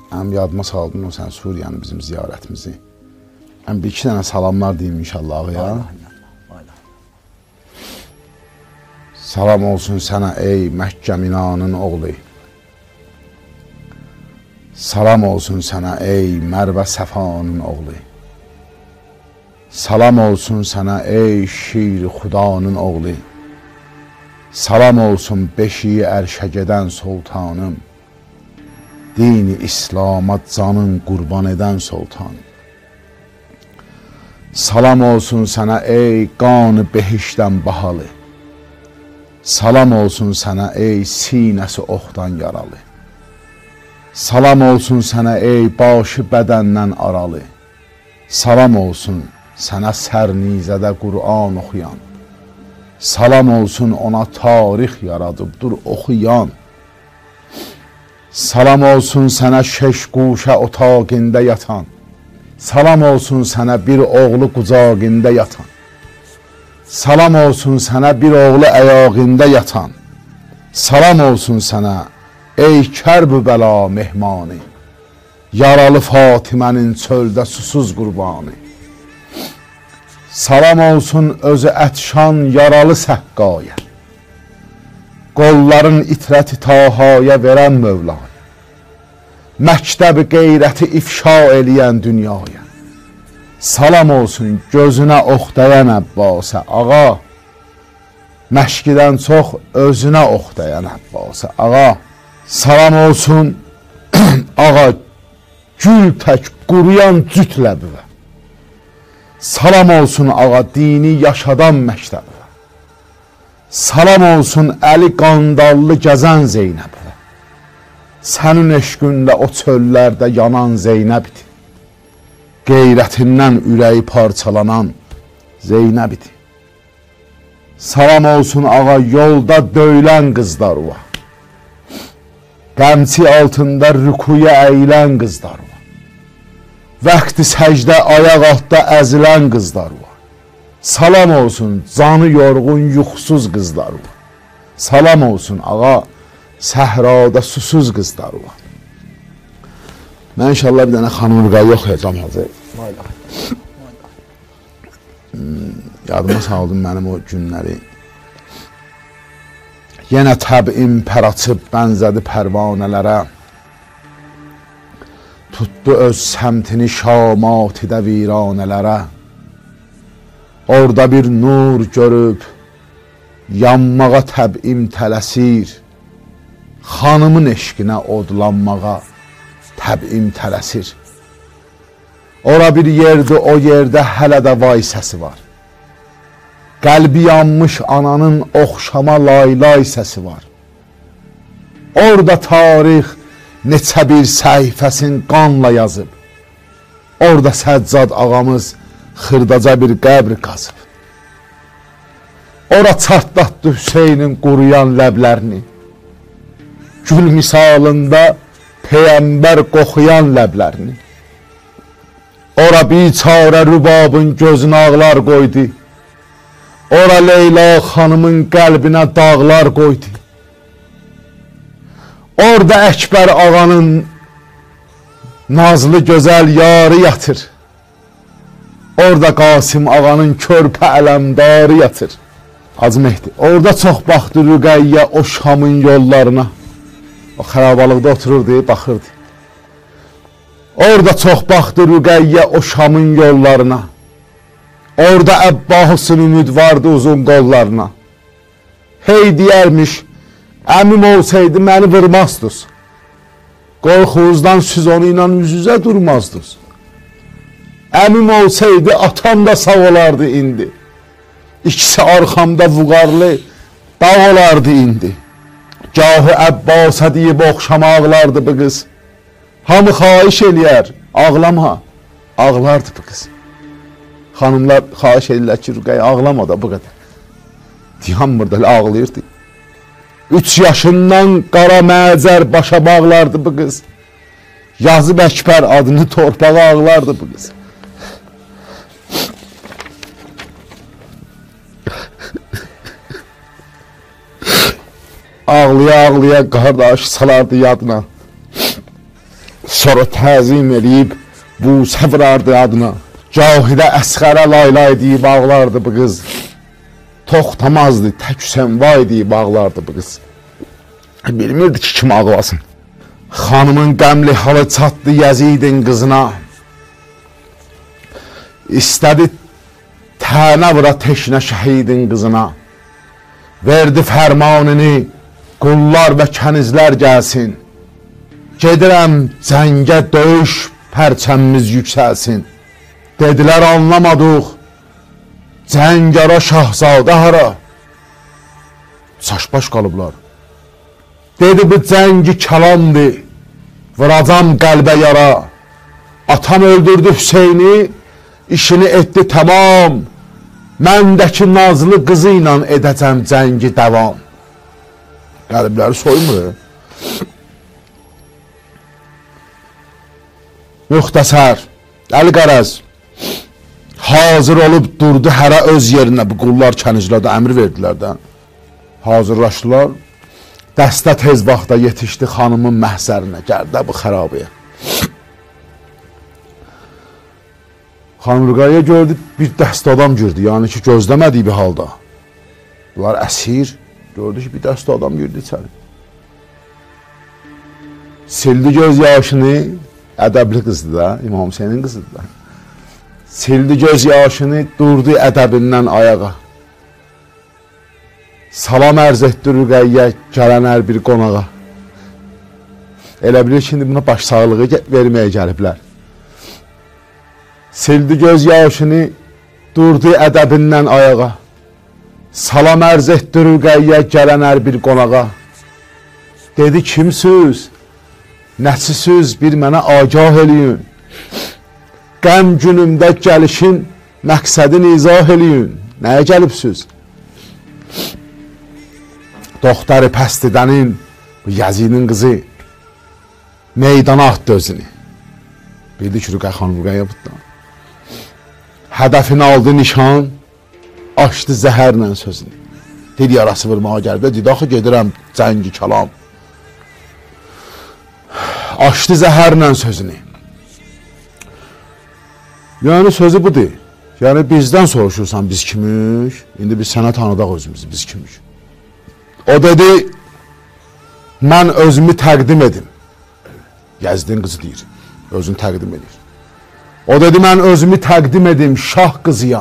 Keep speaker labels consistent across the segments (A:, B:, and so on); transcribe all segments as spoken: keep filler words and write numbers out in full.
A: Həm yadıma saldın o sən Suriyanın bizim ziyarətimizi. Həm bir iki dənə salamlar deyim inşallah ağaya. Salam olsun sənə ey Məkkə Minanın oğlu. Salam olsun sənə ey Mərvə Səfanın oğlu. Salam olsun sənə ey Şir Xudanın oğlu. Salam olsun beşiyi ərşə gedən sultanım. Dini İslam'a canın qurban edən sultanım. Salam olsun sənə ey qanı behişdən bahalı. Salam olsun sənə ey sinəsi oxdan yaralı. Salam olsun sənə ey başı bədəndən aralı. Salam olsun sənə sərnizədə Qur'an oxuyan. Salam olsun ona tarix yaradıbdır oxuyan. Salam olsun sənə şeş quşə otağında yatan. Salam olsun sənə bir oğlu qucağında yatan. Salam olsun sənə bir oğlu əyağında yatan. Salam olsun sənə ey kərb-ü bəla mehmanı. Yaralı Fatimənin çöldə susuz qurbanı. Salam olsun özü ətşan yaralı səqqaya. Qolların itrəti tahaya verən Mövlaya. Məktəb-i qeyrəti ifşa eləyən dünyaya. Salam olsun gözünə oxdayan Əbbasə ağa. Məşqidən çox özünə oxdayan Əbbasə ağa. Salam olsun ağa gül tək quruyan cüt ləbivə. Salam olsun ağa dini yaşadan məktəbə. Salam olsun əli qandallı gəzən Zeynəbə. Sənin eşqündə o çöllərdə yanan Zeynəbdir. Qeyrətindən ürəyi parçalanan Zeynəbdir. Salam olsun ağa yolda döyülən qızlar var. Qəmçi altında rükuya əyilən qızlar var. Vaxtı səcdə ayaq altda əzilən qızlar var. Salam olsun canı yorğun yuxusuz qızlar var. Salam olsun ağa səhrada susuz qızlar var. Mən inşallah bir dənə xanım Rüqayyə oxuyacam hazır. Yadıma saldım mənim o günləri. Yenə təbim pər açıb bənzədi pərvanələrə. Tutdu öz səmtini şamatidə viranələrə. Orada bir nur görüb yanmağa təbim tələsir. Xanımın eşqinə odlanmağa təbim tələsir. Ora bir yerdir, o yerdə hələ də vay səsi var. Qəlbi yanmış ananın oxşama laylay səsi var. Orada tarix neçə bir səhifəsin qanla yazıb. Orada Səccad ağamız xırdaca bir qəbr qazıb. Ora çartlatdı Hüseynin quruyan ləblərini. Gül misalında Peyğəmbər qoxuyan ləblərini. Ora biçarə rübabın gözünə ağlar qoydu. Ora Leyla xanımın qəlbinə dağlar qoydu. Orada Əkbər ağanın nazlı gözəl yarı yatır. Orada Qasım ağanın körpə ələmdarı yatır. Hacı Mehdi. Orada çox baxdı Rüqəyyə o Şamın yollarına. O xərabalıqda otururdu, baxırdı. Orada çox baxdı Rüqəyyə o Şamın yollarına. Orada Əbbasın ümid vardı uzun qollarına. Hey deyərmiş, əmim olsaydı məni vurmazdınız. Qorxunuzdan siz onu ilə üz-üzə durmazdınız. Əmim olsaydı atam da sağ olardı indi. İkisi arxamda vüqarlı dağ olardı indi. Gahı Əbbasa deyib oxşamaqlardı bu qız. Hamı xahiş eləyər, ağlama, ağlardı bu qız. Xanımlar xahiş edirlər ki, Rüqəyyə ağlama da bu qədər. Diyanmırdı, ağlayırdı. Üç yaşından qara məzər başa bağlardı bu qız. Yazıb Əkbər adını torpağa ağlardı bu qız. Ağlaya ağlaya qardaş salardı yadına. Sonra təzim eləyib bu səvrardı adına. Cahidə əsxərə laylay deyib ağlardı bu qız. Toxtamazdı, tək sənvay deyib ağlardı bu qız. Bilmirdi ki, kim ağlasın. Xanımın qəmli halı çatdı Yəzidin qızına. İstədi tənə vura teşnə şəhidin qızına. Verdi fərmanını, qullar və kənizlər gəlsin. Gedirəm cəngə döyüş, pərçəmimiz yüksəlsin. Dedilər anlamadıq, cəngara şahzadə hara. Saçbaş qalıblar. Dedi bu cəngi kəlamdır, vuracam qəlbə yara. Atam öldürdü Hüseyni, işini etdi tamam. Məndəki nazlı qızı ilə edəcəm cəngi dəvam. Qəlbləri soymur. Müxtəsər, Əl-Qərəz hazır olub durdu hərə öz yerinə. Bu qullar kənizlərdə əmr verdilər də. Hazırlaşdılar. Dəstə tez vaxtda yetişdi xanımın məhzərinə. Gəldi bu xərabəyə. Xanım Rüqayyə gördü, bir dəstə adam girdi. Yəni ki, gözləmədiyi bir halda. Bunlar əsir. Gördü ki, bir dəstə adam girdi içəri. Sildi göz yaşını. Ədəbli qızdı da, İmam Hüseynin qızıdır da. Sildi göz yaşını, durdu ədəbindən ayağa. Salam ərz etdi Rüqəyyə, gələn hər bir qonağa. Elə bilir ki, buna baş sağlığı verməyə gəliblər. Sildi göz yaşını, durdu ədəbindən ayağa. Salam ərz etdi Rüqəyyə, gələn hər bir qonağa. Dedi, kimsiniz? Nəçisiz bir mənə agah eləyin. Qəm günümdə gəlişin məqsədini izah eləyin. Nəyə gəlibsiz? Doktarı Pəstidənin, bu Yəzidin qızı meydana atdı özünü. Bildi ki, Rüqayyə xanım Rüqayyə budda. Hədəfini aldı nişan, açdı zəhərlə sözünü. Dedi, yarası vurmağa gəlbə, dedi, axı gedirəm cəngi kəlam. Açdı zəhərlə sözünü. Yəni sözü budur. Yəni bizdən soruşursan biz kimik? İndi biz sənə tanıdaq özümüzü, biz kimik? O dedi, mən özümü təqdim edim. Yəzdin qızı deyir, özünü təqdim edir. O dedi, mən özümü təqdim edim, şah qızıyam.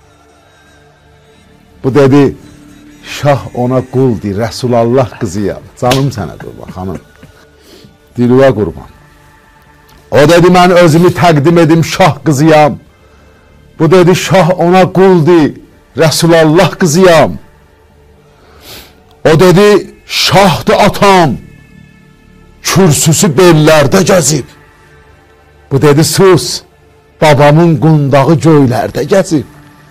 A: Bu dedi, şah ona quldur, Rəsulallah qızıyam. Canım sənə qurban, xanım. Dilüvə qurban. O dedi, mən özümü təqdim edim, şah qızıyam. Bu dedi, şah ona quldur, Rəsulallah qızıyam. O dedi, şahdı atam, kürsüsü bellərdə gəzib. Bu dedi, sus, babamın qundağı göylərdə gəzib.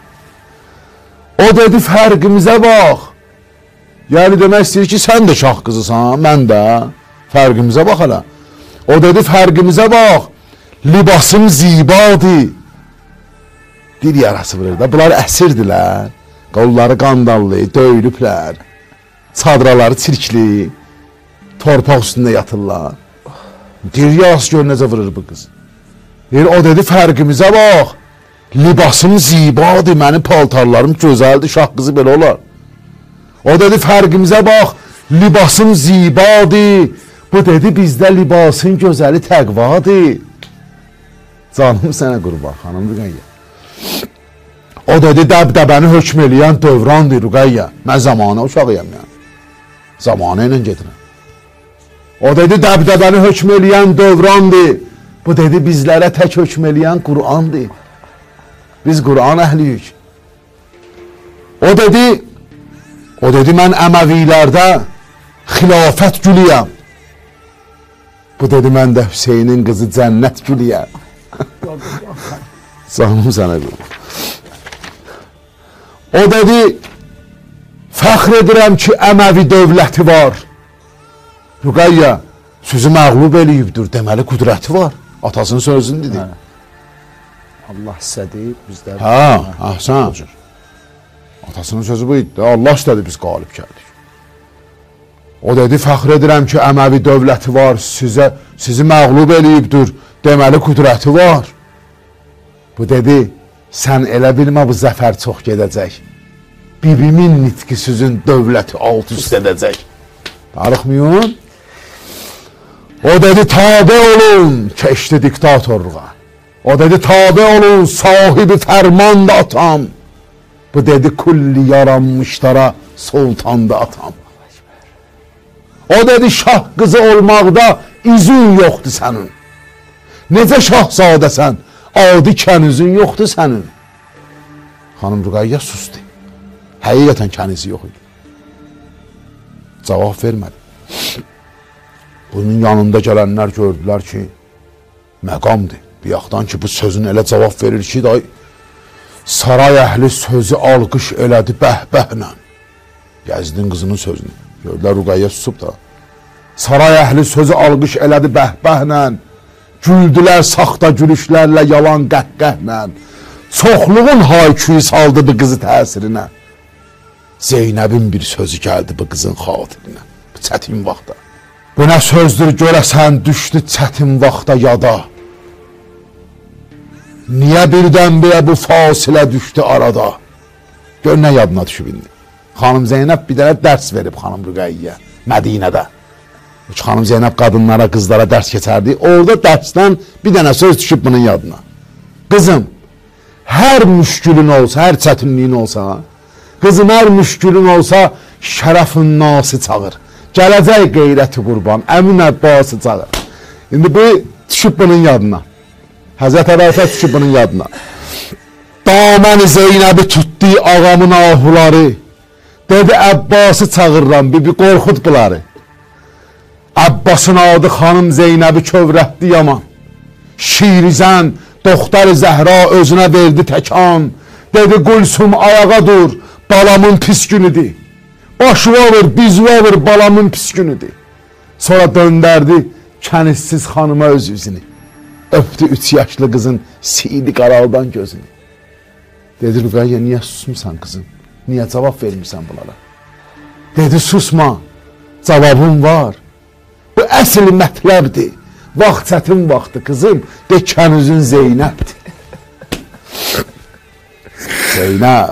A: O dedi, fərqimizə bax. Yəni demək istəyir ki, sən də şah qızısan, mən də. Fərqimizə bax hələ. O dedi, fərqimizə bax, libasım zibadır. Bir yarası vurur da, bunlar əsirdirlər. Qolları qandallı, döyülüblər. Çadraları çirkli, torpaq üstündə yatırlar. Deyir, yas gör necə vurur bu qız. Deyir, o dedi, fərqimizə bax, libasım zibadır, mənim paltarlarım gözəldir, şah qızı belə olar. O dedi, fərqimizə bax, libasım zibadır. Bu dedi, bizdə libasın gözəli təqvadır. Canım sənə qurban, xanım Rüqəyyə. O dedi, dəbdəbəni hökm eləyən dövrandır Rüqəyyə. Mən zamanə uşağıyam yəni. Zamanə ilə gedirəm. O dedi, dəbdəbəni hökm eləyən dövrandır. Bu dedi, bizlərə tək hökm eləyən Qur'andır. Biz Qur'an əhliyik. O dedi, o dedi, mən Əməvilərdə xilafət gülüyəm. Bu dedi, mən də Hüseynin qızı cənnət gülüyəm. Canım sənə qurban. O dedi, fəxr edirəm ki, Əməvi dövləti var. Rüqəyyə, sözü məğlub eləyibdir, deməli qüdrəti var. Atasının sözünü dedi.
B: Allah istədi, bizlər...
A: Hə, əhsən. Atasının sözü bu idi. Allah istədi, biz qalib gəldik. O dedi, fəxr edirəm ki, Əməvi dövləti var, sizə, sizi məğlub eləyibdir, deməli qüdrəti var. Bu dedi, sən elə bilmə bu zəfər çox gedəcək. Bibimin nitqi sizin dövləti alt üst edəcək. Darıxmayın. O dedi, tabe olun, keçdi diktatorluğa. O dedi, tabe olun, sahibi fərman da atam. Bu dedi, kulli yaranmışlara sultan da atam. O dedi, şah qızı olmaqda izin yoxdur sənin. Necə şahzadəsən, adi kənizin yoxdur sənin. Xanım Rüqayyə sustu. Həqiqətən kənizi yox idi. Cavab vermədi. Bunun yanında gələnlər gördülər ki, məqamdır. Bir yaxdan ki, bu sözün elə cavab verir ki, day, saray əhli sözü alqış elədi bəhbəhlə. Gəzdin qızının sözünü. Gördülər Rüqayyə susub da. Saray əhli sözü alqış elədi bəhbəhlə. Güldülər saxta gülüşlərlə, yalan qəhqəhlə. Çoxluğun hayküyü saldı bu qızı təsirinə. Zeynəbin bir sözü gəldi bu qızın xatirinə. Bu çətin vaxtda. Bu nə sözdür görəsən düşdü çətin vaxtda yada. Niyə birdən-birə bu fasilə düşdü arada? Gör nə yadına düşüb indi. Xanım Zeynəb bir dənə dərs verib xanım Rüqəyyəyə Mədinədə. Xanım Zeynəb qadınlara, qızlara dərs keçərdi. Orada dərsdən bir dənə söz düşüb bunun yadına. Qızım, hər müşkülün olsa, hər çətinliyin olsa, qızım hər müşkülün olsa, şərəfün nası çağır. Gələcək qeyrəti qurban, Əmin Əbbası çağır. İndi bu düşüb bunun yadına. Həzrət Əbəsə düşüb bunun yadına. Daməni Zeynəbi tutdu ağamın ahuları. Dedi, Əbbası çağırıram, bir, bir qorxud qıları. Əbbasın adı xanım Zeynəbi kövrətdi yaman. Şirizən, Doxtar Zəhra özünə verdi təkan. Dedi, Gülsüm ayağa dur, balamın pis günüdür. Başıva vur, bizva vur, balamın pis günüdür. Sonra döndərdi kənizsiz xanıma öz yüzünü. Öpdü üç yaşlı qızın siyidi qaraldan gözünü. Dedi, Rüqayyə, niyə susmusan qızım? Niyə cavab vermirsən bunlara? Dedi, susma, cavabım var. Bu əsl mətləbdir. Vaxt çətin vaxtı qızım, de kənizin Zeynəbdir. Zeynəb.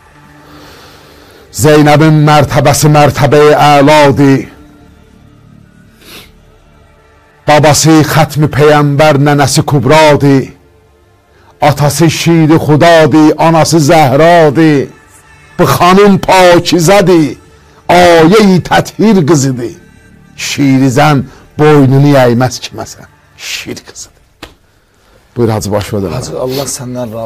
A: Zeynəbin mərtəbəsi mərtəbəyi əladır. Babası xətmi peyəmbər, nənəsi Kubradır. Atası şiri xudadır, anası Zəhradır. Bu xanım pakizədir, ayə-i təthir qızıdır. Şirizən boynunu yəyməz kiməsə, şir qızıdır. Buyur Hacı, baş verin.
B: Hacı, Allah səndən razı